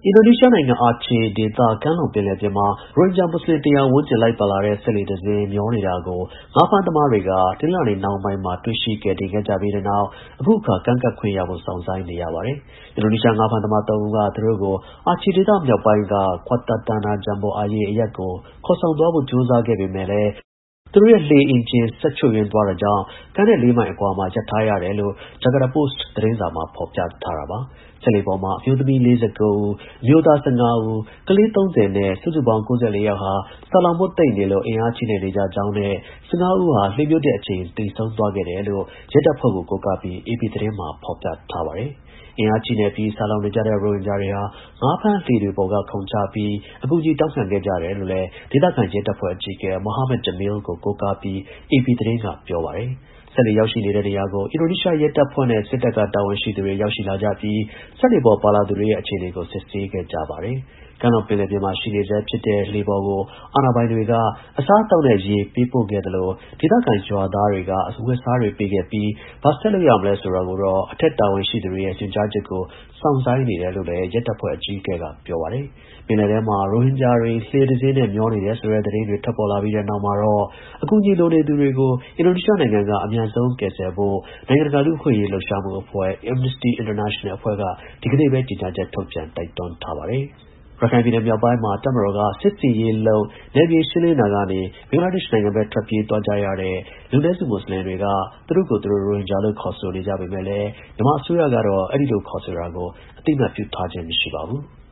အင်ဒိုနီးရှားနိုင်ငံအာချေဒေသကမ်းလွန်ပင်လယ်ပြင်မှာရိုဟင်ဂျာမွတ်စလင်100ဝန်းကျင်လိုက်ပါလာတဲ့စက်လှေတစ်စင်းမျောနေတာကိုငါးဖမ်းသမားတွေကတနင်္လာနေ့နှောင်းပိုင်းမှာတွေ့ရှိကယ်တင်ခဲ့ကြပြီးတဲ့နောက်အခုအခါကမ်းကပ်ခွင့်ရဖို့စောင့်ဆိုင်းနေရပါတယ်အင်ဒိုနီးရှားငါးဖမ်းသမား3ဦးကသူတို့ကိုအာချေဒေသမြောက်ပိုင်းက Kuala Tanah Jambu Ayer အရပ်ကိုခေါ်ဆောင်သွားဖို့ကြိုးစားခဲ့ပေမဲ့လည်းသူတို့ရဲ့လှေအင်ဂျင်စက်ချို့ယွင်းသွားတာကြောင့်ကမ်းနဲ့4မိုင်အကွာမှာရပ်ထားရတယ်လို့ Jakarta Post သတင်းစာမှာဖော်ပြထားတာပါစက်လှေပေါ်မှာအမျိုးသမီး49ဦးအမျိုးသား15ဦးကလေး30နဲ့စုစုပေါင်း94ယောက်ဟာဆာလောင်မွတ်သိပ်နေလို့အင်အားကြီးနေကြကြောင်းနဲ့15ဦးဟာလှေမြုပ်တဲ့အချိန်သေဆုံးသွားခဲ့တယ်လို့ရဲတပ်ဖွဲ့ကိုကိုးကားပြီး AP သတင်းမှာဖော်ပြထားပါတယ်အင်အားကြီးနေပြီးဆာလောင်နေကြတဲ့ရိုဟင်ဂျာတွေဟာငါးဖမ်းလှေတွေပေါ်ကခုန်ချပြီးအကူအညီတောင်းခံခဲ့ကြတယ်လို့လည်းဒေသခံရဲတပ်ဖွဲ့အကြီးအကဲ Mohammed Jamil ကိုကိုးကားပြီး AP သတင်းကပြောပါတယ်စက်လှေရောက်ရှိနေတဲ့နေရာကိုအင်ဒိုနီးရှားရဲတပ်ဖွဲ့နဲ့စစ်တပ်ကတာဝန်ရှိသူတွေရောက်ရှိလာကြပြီးစက်လှေပေါ်ပါလာသူတွေရဲ့အခြေအနေကိုစစ်ဆေးခဲ့ကြပါတယ်ကမ်းလွန်ပင်လယ်ပြင်မှာရှိနေဆဲဖြစ်တဲ့လှေပေါ်ကိုအာဏာပိုင်တွေကအစားအသောက်နဲ့ရေပေးပို့ခဲ့သလိုဒေသခံရွာသားတွေကအဝတ်အစားတွေပေးခဲ့ပြီးဘာဆက်လုပ်ရမလဲဆိုတာကိုတော့အထက်တာဝန်ရှိသူတွေရဲ့ညွှန်ကြားချက်ကိုစောင့်ဆိုင်းနေတယ်လို့လည်းရဲတပ်ဖွဲ့အကြီးအကဲကပြောပါတယ်ပင်လယ်ထဲမှာရိုဟင်ဂျာတွေလှေတစ်စင်းနဲ့မျောနေတယ်ဆိုတဲ့သတင်းတွေထွက်ပေါ်လာပြီးတဲ့နောက်မှာတော့အကူအညီလိုနေသူတွေကိုအင်ဒိုနီးရှားနိုင်ငံကအမြန်ဆုံးကယ်ဆယ်ဖို့နိုင်ငံတကာလူ့အခွင့်အရေးလှုပ်ရှားမှုအဖွဲ့ Amnesty International အဖွဲ့ကဒီကနေ့ပဲကြေညာချက်ထုတ်ပြန်တိုက်တွန်းထားပါတယ်ရခိုင်ပြည်နယ်မြောက်ပိုင်းမှာတပ်မတော်ကစစ်စီရေးလုံးနယ်မြေရှင်းလင်းတာကနေဘင်္ဂလားဒေ့ရှ်နိုင်ငံဘက်ထွက်ပြေးသွားကြရတဲ့လူနည်းစုမွတ်စလင်တွေကသူတို့ကိုယ်သူတို့ရိုဟင်ဂျာလို့ခေါ်ဆိုနေကြပေမဲ့လည်းမြန်မာအစိုးရကတော့အဲဒီလိုခေါ်ဆိုတာကိုအသိအမှတ်ပြုထားခြင်းမရှိပါဘူး